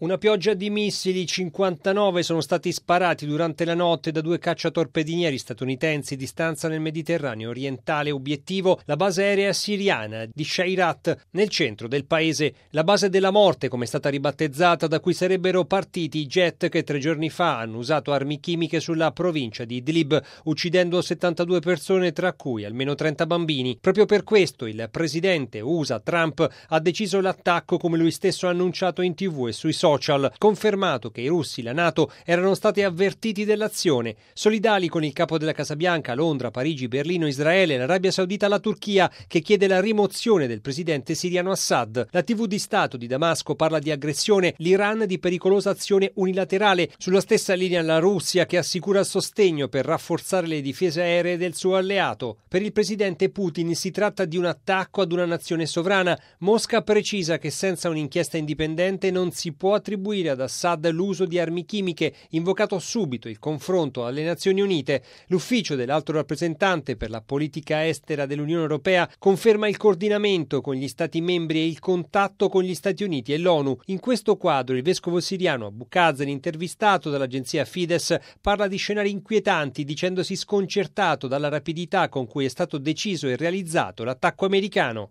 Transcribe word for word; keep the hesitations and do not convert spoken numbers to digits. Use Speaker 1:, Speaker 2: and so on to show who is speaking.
Speaker 1: Una pioggia di missili, cinquantanove sono stati sparati durante la notte da due cacciatorpedinieri statunitensi di stanza nel Mediterraneo orientale. Obiettivo la base aerea siriana di Shayrat, nel centro del paese. La base della morte, come è stata ribattezzata, da cui sarebbero partiti i jet che tre giorni fa hanno usato armi chimiche sulla provincia di Idlib, uccidendo settantadue persone, tra cui almeno trenta bambini. Proprio per questo il presidente U S A Trump ha deciso l'attacco, come lui stesso ha annunciato in tv e sui social. Social, confermato che i russi, la NATO, erano stati avvertiti dell'azione. Solidali con il capo della Casa Bianca, Londra, Parigi, Berlino, Israele, l'Arabia Saudita, la Turchia, che chiede la rimozione del presidente siriano Assad. La tivù di Stato di Damasco parla di aggressione, l'Iran di pericolosa azione unilaterale. Sulla stessa linea la Russia, che assicura il sostegno per rafforzare le difese aeree del suo alleato. Per il presidente Putin si tratta di un attacco ad una nazione sovrana. Mosca precisa che senza un'inchiesta indipendente non si può attribuire ad Assad l'uso di armi chimiche, invocato subito il confronto alle Nazioni Unite. L'ufficio dell'alto rappresentante per la politica estera dell'Unione Europea conferma il coordinamento con gli Stati membri e il contatto con gli Stati Uniti e l'ONU. In questo quadro il vescovo siriano Abu Khazen, intervistato dall'agenzia Fides, parla di scenari inquietanti, dicendosi sconcertato dalla rapidità con cui è stato deciso e realizzato l'attacco americano.